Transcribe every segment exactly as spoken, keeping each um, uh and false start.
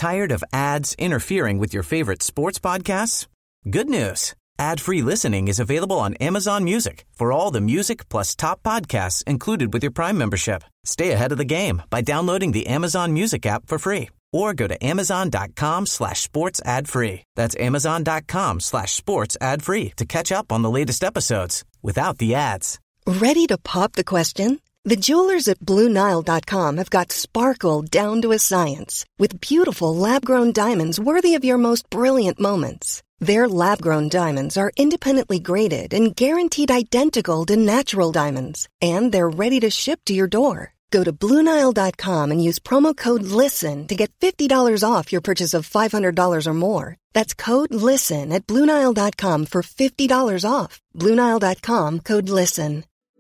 Tired of ads interfering with your favorite sports podcasts? Good news. Ad-free listening is available on Amazon Music for all the music plus top podcasts included with your Prime membership. Stay ahead of the game by downloading the Amazon Music app for free or go to amazon.com slash sports ad free. That's amazon.com slash sports ad free to catch up on the latest episodes without the ads. Ready to pop the question? The jewelers at Blue Nile dot com have got sparkle down to a science with beautiful lab-grown diamonds worthy of your most brilliant moments. Their lab-grown diamonds are independently graded and guaranteed identical to natural diamonds, and they're ready to ship to your door. Go to Blue Nile dot com and use promo code LISTEN to get fifty dollars off your purchase of five hundred dollars or more. That's code LISTEN at Blue Nile dot com for fifty dollars off. Blue Nile dot com, code LISTEN.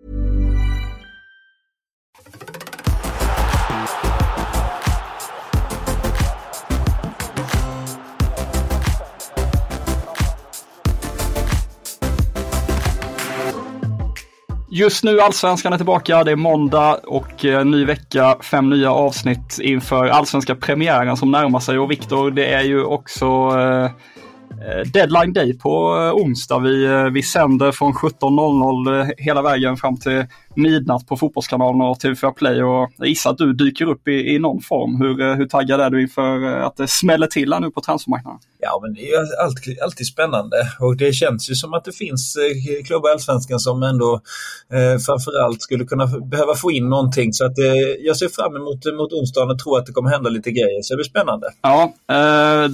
Just nu Allsvenskan är tillbaka, det är måndag och eh, ny vecka, fem nya avsnitt inför Allsvenska premiären som närmar sig. Och Viktor, det är ju också eh, deadline day på eh, onsdag. Vi, eh, vi sänder från sjutton noll noll eh, hela vägen fram till midnatt på Fotbollskanalen och T V fyra Play. Och jag gissar att du dyker upp i, i någon form. Hur, eh, hur taggad är du inför eh, att det smäller till här nu på transfermarknaden? Ja, men det är ju alltid, alltid spännande och det känns ju som att det finns eh, klubbar i Allsvenskan som ändå eh, framförallt skulle kunna f- behöva få in någonting, så att eh, jag ser fram emot mot onsdagen och tror att det kommer hända lite grejer, så det blir spännande. Ja, eh,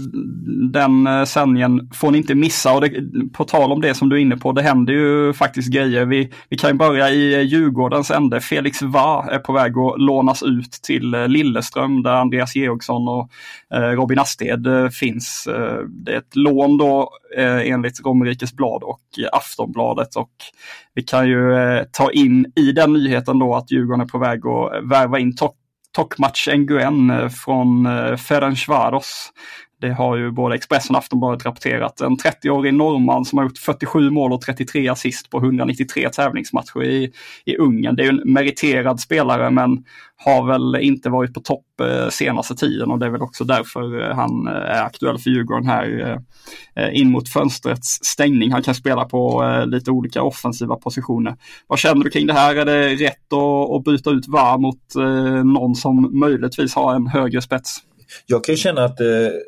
den eh, sändningen får ni inte missa, och det, på tal om det som du är inne på, det händer ju faktiskt grejer. Vi, vi kan ju börja i Djurgårdens ände. Felix Va är på väg att lånas ut till eh, Lilleström där Andreas Georgsson och eh, Robin Asted eh, finns. Eh, Det är ett lån då eh, enligt Romerikes Blad och eh, Aftonbladet, och vi kan ju eh, ta in i den nyheten då att Djurgården är på väg att värva in Tok- Tokmac Nguyen eh, från eh, Ferencvaros. Det har ju både Expressen och Aftonbladet rapporterat. En trettioårig norrman som har gjort fyrtiosju mål och trettiotre assist på hundranittiotre tävlingsmatcher i, i Ungern. Det är ju en meriterad spelare, men har väl inte varit på topp eh, senaste tiden, och det är väl också därför eh, han är aktuell för Djurgården här eh, in mot fönstrets stängning. Han kan spela på eh, lite olika offensiva positioner. Vad känner du kring det här? Är det rätt att, att byta ut V A mot eh, någon som möjligtvis har en högre spets? Jag kan känna att eh,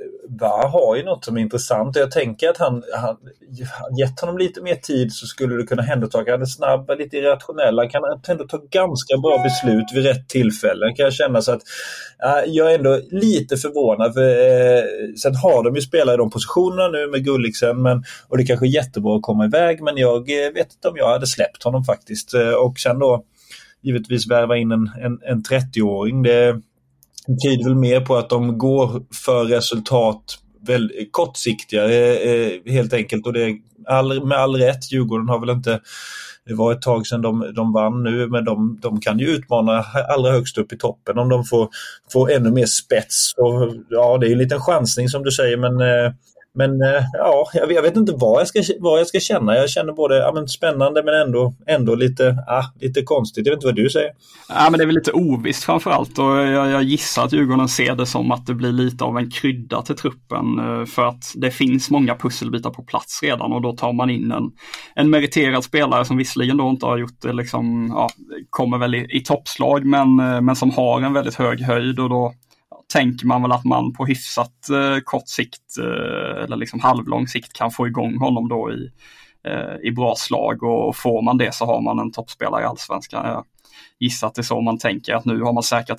V A har ju något som är intressant. Jag tänker att han, han gett honom lite mer tid så skulle det kunna hända att han är snabb, lite irrationell. Han kan ändå ta ganska bra beslut vid rätt tillfälle. Kan jag känna, så att eh, jag är ändå lite förvånad. För, eh, sen har de ju spelat i de positionerna nu med Gulliksen, men, och det kanske är jättebra att komma iväg, men jag eh, vet inte om jag hade släppt honom faktiskt. Eh, och sen då givetvis värva in en, en, en trettioåring. Det tyder väl mer på att de går för resultat väl kortsiktigare eh, helt enkelt, och det är all, med all rätt. Djurgården har väl inte, det var ett tag sedan de, de vann nu, men de, de kan ju utmana allra högst upp i toppen om de får, får ännu mer spets. Och, ja, det är ju en liten chansning som du säger, men eh, Men ja, jag vet inte vad jag ska, vad jag ska känna. Jag känner både ja, men spännande men ändå, ändå lite, ah, lite konstigt. Jag vet inte vad du säger. Ja, men det är väl lite ovisst framförallt, och jag, jag gissar att Djurgården ser det som att det blir lite av en krydda till truppen, för att det finns många pusselbitar på plats redan, och då tar man in en, en meriterad spelare som visserligen då inte har gjort det liksom, ja, kommer väl i, i toppslag, men, men som har en väldigt hög höjd, och då tänker man väl att man på hyfsat eh, kort sikt eh, eller liksom halvlång sikt kan få igång honom då i, eh, i bra slag, och får man det så har man en toppspelare i Allsvenskan. Jag gissar att det är så man tänker, att nu har man säkrat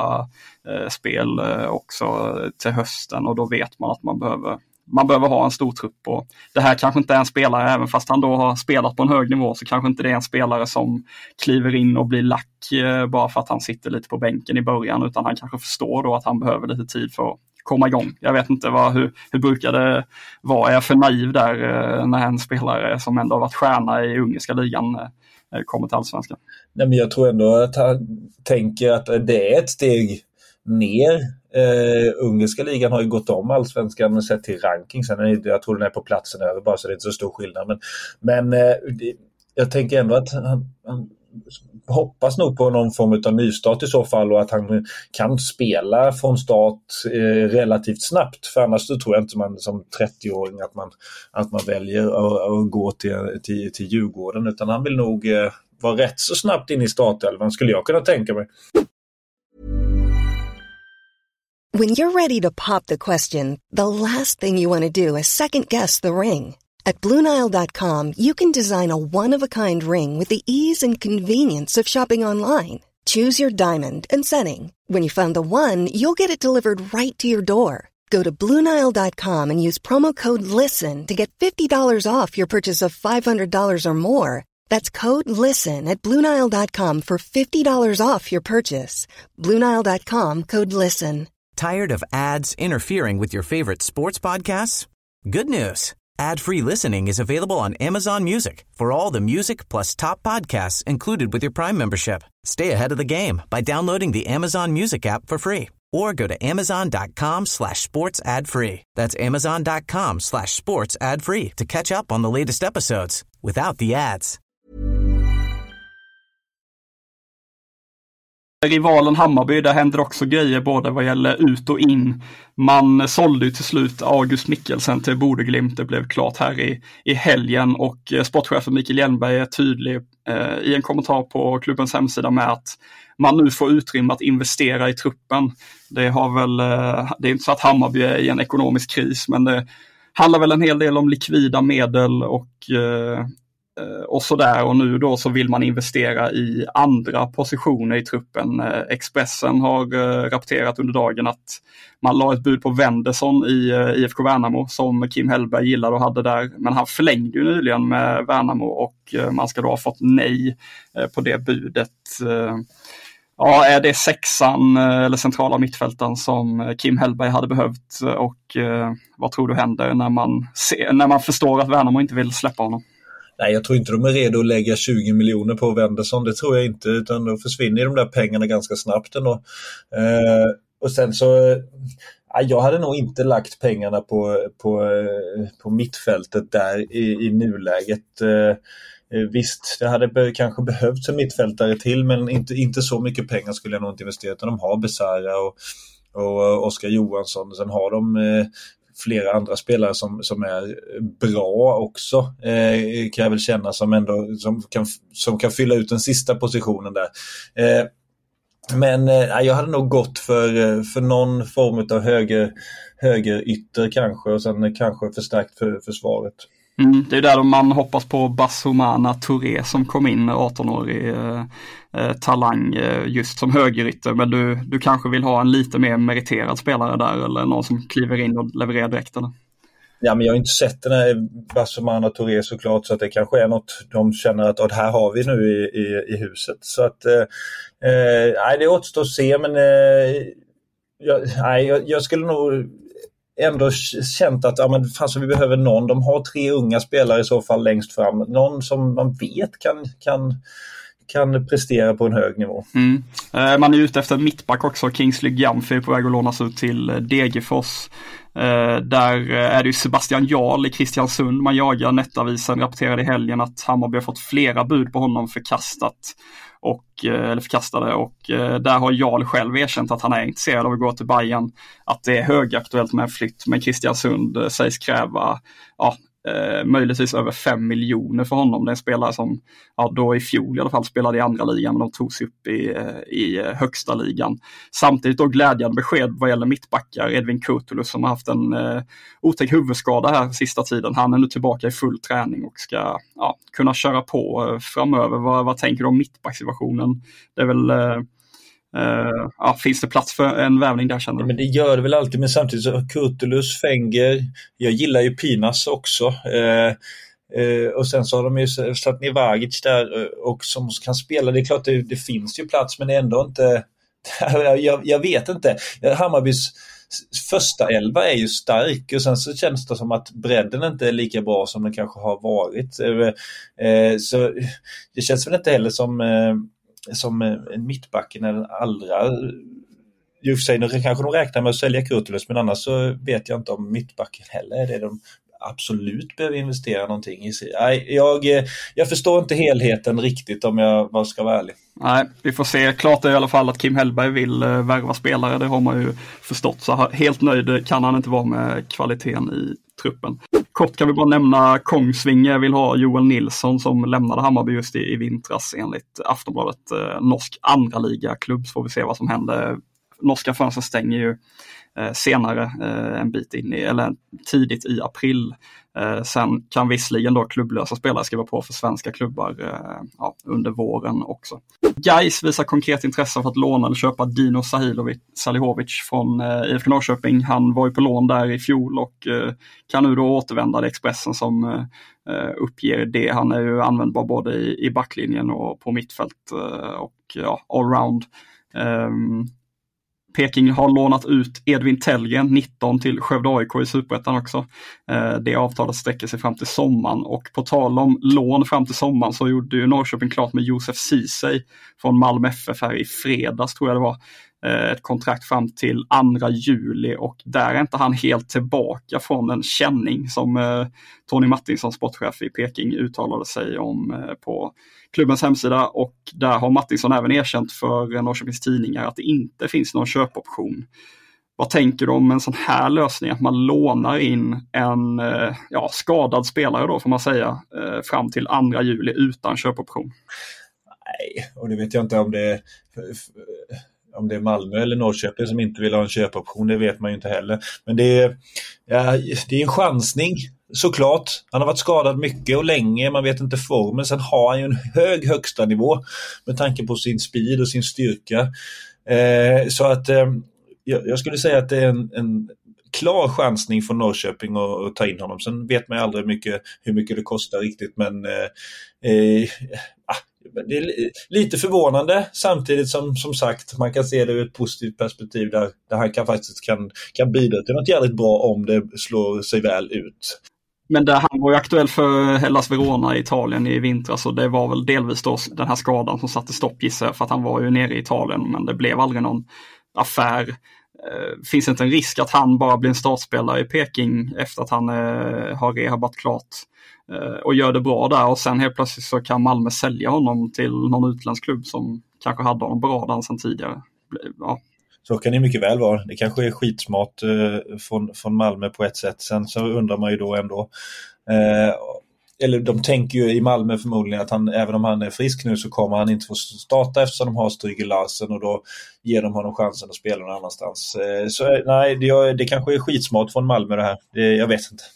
Europa-spel eh, också till hösten, och då vet man att man behöver man behöver ha en stor trupp, och det här kanske inte är en spelare, även fast han då har spelat på en hög nivå, så kanske inte det är en spelare som kliver in och blir lack eh, bara för att han sitter lite på bänken i början, utan han kanske förstår då att han behöver lite tid för att komma igång. Jag vet inte vad, hur, hur brukar det vara, är jag för naiv där eh, när en spelare som ändå har varit stjärna i ungerska ligan eh, kommer till Allsvenskan? Nej, men jag tror ändå att han tänker att det är ett steg ner. Uh, ungerska ligan har ju gått om Allsvenskan sett till ranking. Sen är det, jag tror den är på platsen över, bara så det är inte så stor skillnad. Men, men uh, det, jag tänker ändå att han, han hoppas nog på någon form av nystart i så fall, och att han kan spela från start eh, relativt snabbt, för annars så tror jag inte man som trettio-åring att man, att man väljer att, att gå till, till, till Djurgården, utan han vill nog eh, vara rätt så snabbt in i startelvan, skulle jag kunna tänka mig. When you're ready to pop the question, the last thing you want to do is second guess the ring. At Blue Nile dot com, you can design a one-of-a-kind ring with the ease and convenience of shopping online. Choose your diamond and setting. When you find the one, you'll get it delivered right to your door. Go to Blue Nile dot com and use promo code LISTEN to get fifty dollars off your purchase of five hundred dollars or more. That's code LISTEN at Blue Nile dot com for fifty dollars off your purchase. Blue Nile dot com, code LISTEN. Tired of ads interfering with your favorite sports podcasts? Good news. Ad-free listening is available on Amazon Music for all the music plus top podcasts included with your Prime membership. Stay ahead of the game by downloading the Amazon Music app for free or go to amazon.com slash sports ad free. That's amazon.com slash sports ad free to catch up on the latest episodes without the ads. Rivalen Hammarby, där händer också grejer både vad gäller ut och in. Man sålde ju till slut August Mikkelsen till Bodø/Glimt. Det blev klart här i, i helgen, och sportchefen Mikael Hjelmberg är tydlig eh, i en kommentar på klubbens hemsida med att man nu får utrymme att investera i truppen. Det har väl, eh, det är inte så att Hammarby är i en ekonomisk kris, men det handlar väl en hel del om likvida medel och eh, och sådär, och nu då så vill man investera i andra positioner i truppen. Expressen har rapporterat under dagen att man la ett bud på Wendersson i I F K Värnamo som Kim Hellberg gillade och hade där, men han förlängde ju nyligen med Värnamo och man ska då ha fått nej på det budet. Ja, är det sexan eller centrala mittfältan som Kim Hellberg hade behövt, och vad tror du händer när man, ser, när man förstår att Värnamo inte vill släppa honom? Nej, jag tror inte de är redo att lägga tjugo miljoner på Wendersson. Det tror jag inte, utan då försvinner de där pengarna ganska snabbt ändå. Eh, och sen så, ja, jag hade nog inte lagt pengarna på, på, på mittfältet där i, i nuläget. Eh, visst, det hade be- kanske behövts en mittfältare till, men inte, inte så mycket pengar skulle jag nog inte investera. De har Besara och, och Oskar Johansson. Sen har de eh, flera andra spelare som, som är bra också, eh, kan jag väl känna, som ändå som kan, som kan fylla ut den sista positionen där. Eh, men eh, jag hade nog gått för, för någon form av höger, höger ytter kanske, och sen kanske förstärkt för försvaret. Mm, det är där man hoppas på Bassoumana Touré som kom in, arton-årig eh, eh, talang eh, just som högerytter, men du, du kanske vill ha en lite mer meriterad spelare där, eller någon som kliver in och levererar direkt, eller? Ja, men jag har inte sett den här Bassoumana Touré såklart, så att det kanske är något de känner att det här har vi nu i, i, i huset. Så att eh, nej, det återstår att se, men eh, jag, nej, jag, jag skulle nog ändå känt att ja, men fast vi behöver någon. De har tre unga spelare i så fall längst fram. Någon som man vet kan, kan, kan prestera på en hög nivå. Mm. Eh, man är ute efter mittback också. Kingsley Gyamfi på väg att lånas ut till Degerfors. Eh, där är det ju Sebastian Jarl i Kristiansund. Man jagar. Nettavisen rapporterade i helgen att Hammarby har fått flera bud på honom förkastat. Och, eller förkastade, och eh, där har Jarl själv erkänt att han är intresserad av att gå till Bayern, att det är högaktuellt med flytt, men Kristiansund eh, sägs kräva ja, eh, möjligtvis över fem miljoner för honom. Det är en spelare som ja, då i fjol i alla fall spelade i andra ligan, men de tog sig upp i, i högsta ligan. Samtidigt då glädjande besked vad gäller mittbackar. Edvin Kurtulus som har haft en eh, otäck huvudskada här sista tiden. Han är nu tillbaka i full träning och ska ja, kunna köra på eh, framöver. Vad, vad tänker du om mittbacksituationen? Det är väl... Eh, Uh, ja, finns det plats för en värvning där, känner du? Men det gör det väl alltid, men samtidigt så Kurtulus, Fenger, jag gillar ju Pinas också, uh, uh, och sen så har de ju satt ner Vagic där uh, och som kan spela. Det är klart det, det finns ju plats, men det är ändå inte jag, jag vet inte. Hammarbys första elva är ju stark, och sen så känns det som att bredden inte är lika bra som den kanske har varit, uh, så det känns väl inte heller som uh, som en mittbacken är den allra, ju för sig, nu kanske de räknar med att sälja Kurtulus, men annars så vet jag inte om mittbacken heller är det de absolut behöver investera någonting i sig. Nej, jag, jag förstår inte helheten riktigt om jag bara ska vara ärlig. Nej, vi får se. Klart är i alla fall att Kim Hellberg vill uh, värva spelare, det har man ju förstått. Så helt nöjd kan han inte vara med kvaliteten i truppen. Kort kan vi bara nämna Kongsvinge vill ha Joel Nilsson som lämnade Hammarby just i, i vintras enligt Aftonbladet. Uh, norsk andra liga klubb, så får vi se vad som händer. Norska fönster stänger ju eh, senare eh, en bit in i, eller tidigt i april. Eh, sen kan visserligen då klubblösa spelare skriva på för svenska klubbar eh, ja, under våren också. Gais visar konkret intresse för att låna eller köpa Dino Sahilovic, Salihovic från eh, I F K Norrköping. Han var ju på lån där i fjol och eh, kan nu då återvända. Det Expressen som eh, uppger det. Han är ju användbar både i, i backlinjen och på mittfält eh, och ja, allround. Um, Peking har lånat ut Edvin Tellgren, nitton, till Skövde A I K i Superettan också. Eh, det avtalet sträcker sig fram till sommaren. Och på tal om lån fram till sommaren så gjorde ju Norrköping klart med Josef Ceesay från Malmö F F här i fredags, tror jag det var. Eh, ett kontrakt fram till andra juli, och där är inte han helt tillbaka från en känning som eh, Tony Mattinsson, sportchef i Peking, uttalade sig om eh, på klubbens hemsida, och där har Mattinsson även erkänt för Norrköpings tidningar att det inte finns någon köpoption. Vad tänker du om en sån här lösning, att man lånar in en eh, ja, skadad spelare då, får man säga, eh, fram till andra juli utan köpoption? Nej, och det vet jag inte om det är om det är Malmö eller Norrköping som inte vill ha en köpoption, det vet man ju inte heller. Men det är, ja, det är en chansning, såklart. Han har varit skadad mycket och länge, man vet inte formen. Sen har han ju en hög högsta nivå med tanke på sin speed och sin styrka. Eh, så att eh, jag skulle säga att det är en, en klar chansning från Norrköping att, att ta in honom. Sen vet man ju aldrig mycket, hur mycket det kostar riktigt, men eh, eh, det är lite förvånande, samtidigt som som sagt man kan se det ur ett positivt perspektiv där, där han kan faktiskt kan, kan bidra till något jävligt bra om det slår sig väl ut. Men det, han var ju aktuell för Hellas Verona i Italien i vintras, och det var väl delvis då den här skadan som satte stopp, gissar jag, för att han var ju nere i Italien, men det blev aldrig någon affär. Eh, finns inte en risk att han bara blir en startspelare i Peking efter att han eh, har rehabat klart eh, och gör det bra där, och sen helt plötsligt så kan Malmö sälja honom till någon utländsk klubb som kanske hade honom på radarn sedan tidigare. Ja. Så kan det mycket väl vara. Det kanske är skitsmart eh, från, från Malmö på ett sätt. Sen så undrar man ju då ändå eh, eller de tänker ju i Malmö förmodligen att han, även om han är frisk nu, så kommer han inte få starta eftersom de har Stryger Larsen, och då ger de honom chansen att spela någon annanstans. Så nej, det, det kanske är skitsmart från Malmö det här. Det, jag vet inte.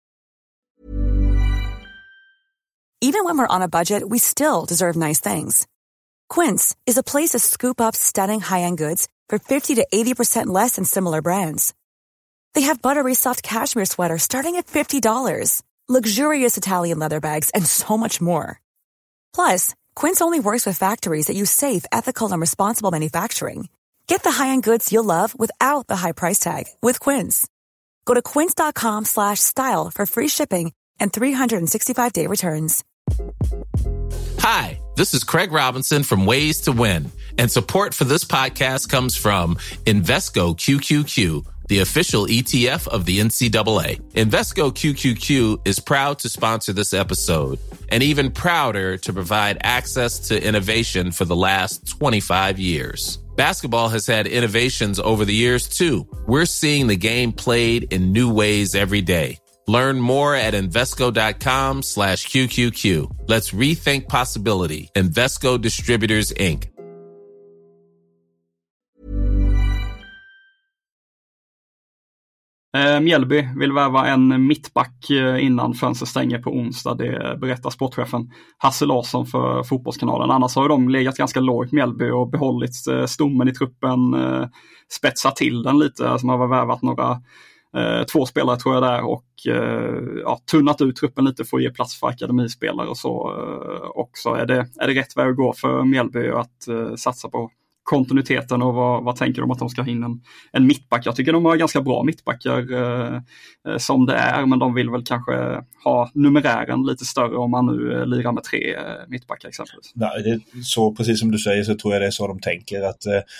Even when we're on a budget, we still deserve nice things. Quince is a place to scoop up stunning high-end goods for fifty to eighty percent less than similar brands. They have buttery soft cashmere sweaters starting at fifty dollars. Luxurious Italian leather bags, and so much more. Plus, Quince only works with factories that use safe, ethical, and responsible manufacturing. Get the high-end goods you'll love without the high price tag with Quince. Go to quince.com slash style for free shipping and three sixty-five day returns. Hi, this is Craig Robinson from Ways to Win, and support for this podcast comes from Invesco Q Q Q, the official E T F of the N C double A. Invesco Q Q Q is proud to sponsor this episode, and even prouder to provide access to innovation for the last twenty-five years. Basketball has had innovations over the years, too. We're seeing the game played in new ways every day. Learn more at Invesco.com slash QQQ. Let's rethink possibility. Invesco Distributors, Incorporated. Eh, Mjällby vill värva en mittback innan fönstret stänger på onsdag. Det berättar sportchefen Hasse Larsson för Fotbollskanalen. Annars har de legat ganska lågt Mjällby och behållit eh, stommen i truppen, eh, spetsat till den lite. Alltså man har värvat några eh, två spelare tror jag där, och eh, ja, tunnat ut truppen lite för att ge plats för akademispelare och så. Eh, också är det, är det rätt väg att gå för Mjällby att eh, satsa på kontinuiteten, och vad, vad tänker de att de ska ha in en, en mittback? Jag tycker de har ganska bra mittbackar eh, som det är, men de vill väl kanske ha numerären lite större om man nu eh, lirar med tre eh, mittbackar exempelvis. Nej, det är så, precis som du säger, så tror jag det är så de tänker, att,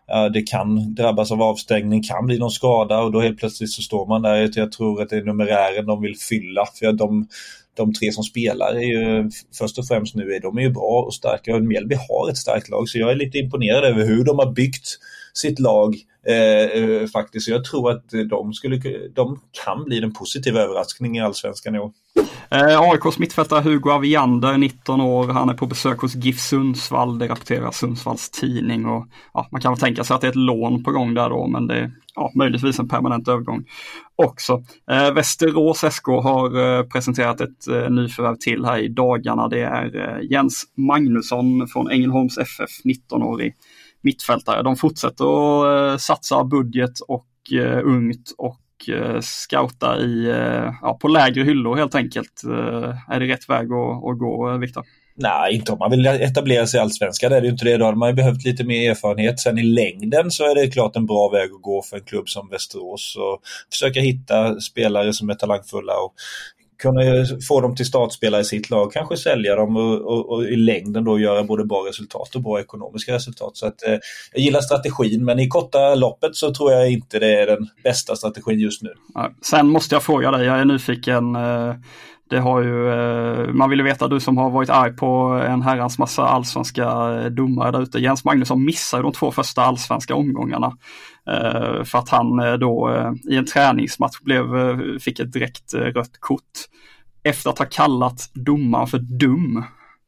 ja, det kan drabbas av avstängning, kan bli någon skada och då helt plötsligt så står man där. Jag tror att det är numerären de vill fylla, för de, de tre som spelar är ju först och främst nu är de är ju bra och starka, och Mjällby har ett starkt lag, så jag är lite imponerad över hur de har byggt sitt lag eh, faktiskt. Jag tror att de, skulle, de kan bli den positiva överraskningen i Allsvenskan i år. Eh, A I K:s mittfältare Hugo Aviander, nitton år, han är på besök hos GIF Sundsvall, det rapporterar Sundsvalls tidning, och ja, man kan väl tänka sig att det är ett lån på gång där då, men det är ja, möjligtvis en permanent övergång också. Eh, Västerås S K har eh, presenterat ett eh, nyförvärv till här i dagarna. Det är eh, Jens Magnusson från Ängelholms F F, nitton-årig mittfältare. De fortsätter att eh, satsa budget och eh, ungt och scouta i, ja, på lägre hyllor helt enkelt. Är det rätt väg att, att gå, Viktor? Nej, inte om man vill etablera sig i Allsvenskan. Det är det ju inte det. Då hade man ju behövt lite mer erfarenhet. Sen i längden så är det klart en bra väg att gå för en klubb som Västerås, och försöka hitta spelare som är talangfulla och kunna få dem till startspelare i sitt lag, kanske sälja dem och, och, och i längden då göra både bra resultat och bra ekonomiska resultat. Så att, eh, jag gillar strategin, men i korta loppet så tror jag inte det är den bästa strategin just nu. Ja, sen måste jag fråga dig, jag är nyfiken. Eh, det har ju, eh, man vill ju veta, du som har varit arg på en herrans massa allsvenska domare där ute. Jens Magnusson missade de två första allsvenska omgångarna. För att han då i en träningsmatch blev, fick ett direkt rött kort efter att ha kallat domaren för dum.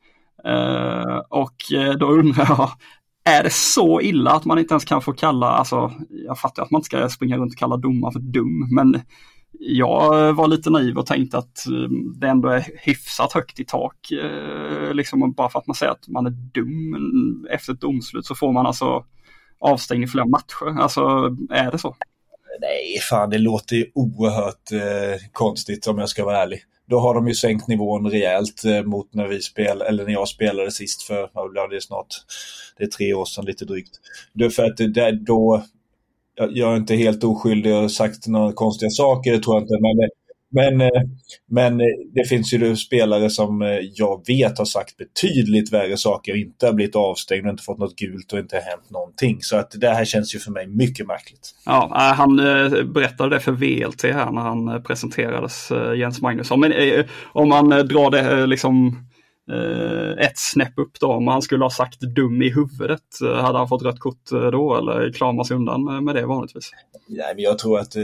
Och då undrar jag, är det så illa att man inte ens kan få kalla, alltså jag fattar att man inte ska springa runt och kalla domaren för dum, men jag var lite naiv och tänkte att det ändå är hyfsat högt i tak, liksom, bara för att man säger att man är dum efter ett domslut så får man alltså avstängning i flera matcher. Alltså, är det så? Nej, fan, det låter ju oerhört eh, konstigt om jag ska vara ärlig. Då har de ju sänkt nivån rejält eh, mot när vi spel, eller när jag spelade sist för, ja, det är snart, det är tre år sedan lite drygt. Det är för att det, då, jag, jag är inte helt oskyldig och sagt några konstiga saker, det tror jag inte, men Men, men det finns ju spelare som jag vet har sagt betydligt värre saker och inte har blivit avstängd och inte fått något gult och inte har hänt någonting. Så att det här känns ju för mig mycket märkligt. Ja, han berättade det för V L T här när han presenterades, Jens Magnusson. Men om man drar det liksom ett snäpp upp då, om han skulle ha sagt dum i huvudet, hade han fått rött kort då eller klarar man sig undan med det vanligtvis? Nej, men jag tror att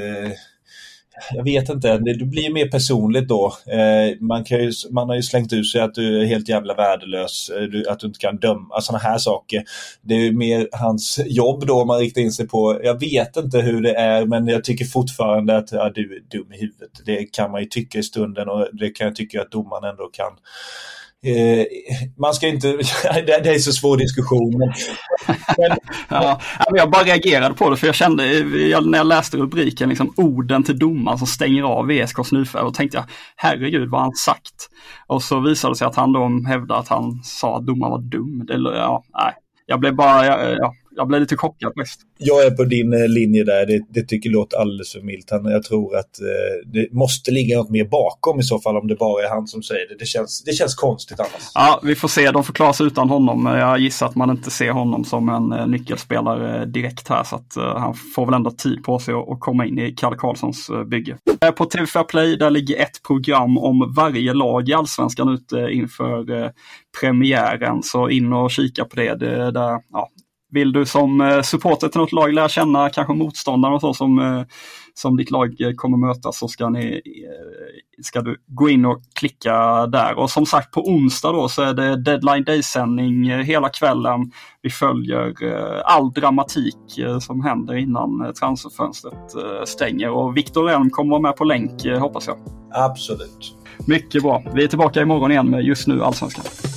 jag vet inte, det blir mer personligt då. Eh, man, kan ju, man har ju slängt ut sig att du är helt jävla värdelös, du, att du inte kan döma sådana här saker. Det är ju mer hans jobb då man riktar in sig på. Jag vet inte hur det är, men jag tycker fortfarande att ja, du är dum i huvudet. Det kan man ju tycka i stunden, och det kan jag tycka att domaren ändå kan. Eh, man ska inte det, det är så svår diskussion, men, men, ja, jag bara reagerade på det, för jag kände jag, när jag läste rubriken liksom, orden till domaren som stänger av V S K:s nyförvärv, och tänkte jag, herregud vad han sagt, och så visade det sig att han då hävdade att han sa att domaren var dum. Det, ja, nej. Jag blev bara jag, jag, jag blev lite chockad mest. Jag är på din eh, linje där. Det, det tycker jag låter alldeles för milt. Han, jag tror att eh, det måste ligga något mer bakom i så fall, om det bara är han som säger det. Det känns, det känns konstigt annars. Ja, vi får se. De får klara sig utan honom. Jag gissar att man inte ser honom som en eh, nyckelspelare direkt här, så att eh, han får väl ändå tid på sig att, att komma in i Kalle Karlssons eh, bygge. Eh, på T V fyra Play där ligger ett program om varje lag i Allsvenskan ute inför eh, premiären, så in och kika på det. Det där, ja. Vill du som supporter till något lag lära känna kanske motståndare och så som, som ditt lag kommer möta, så ska, ni, ska du gå in och klicka där. Och som sagt, på onsdag då så är det Deadline Day-sändning hela kvällen. Vi följer all dramatik som händer innan transferfönstret stänger. Och Viktor Elm kommer vara med på länk, hoppas jag. Absolut. Mycket bra. Vi är tillbaka imorgon igen med Just nu Allsvenskan.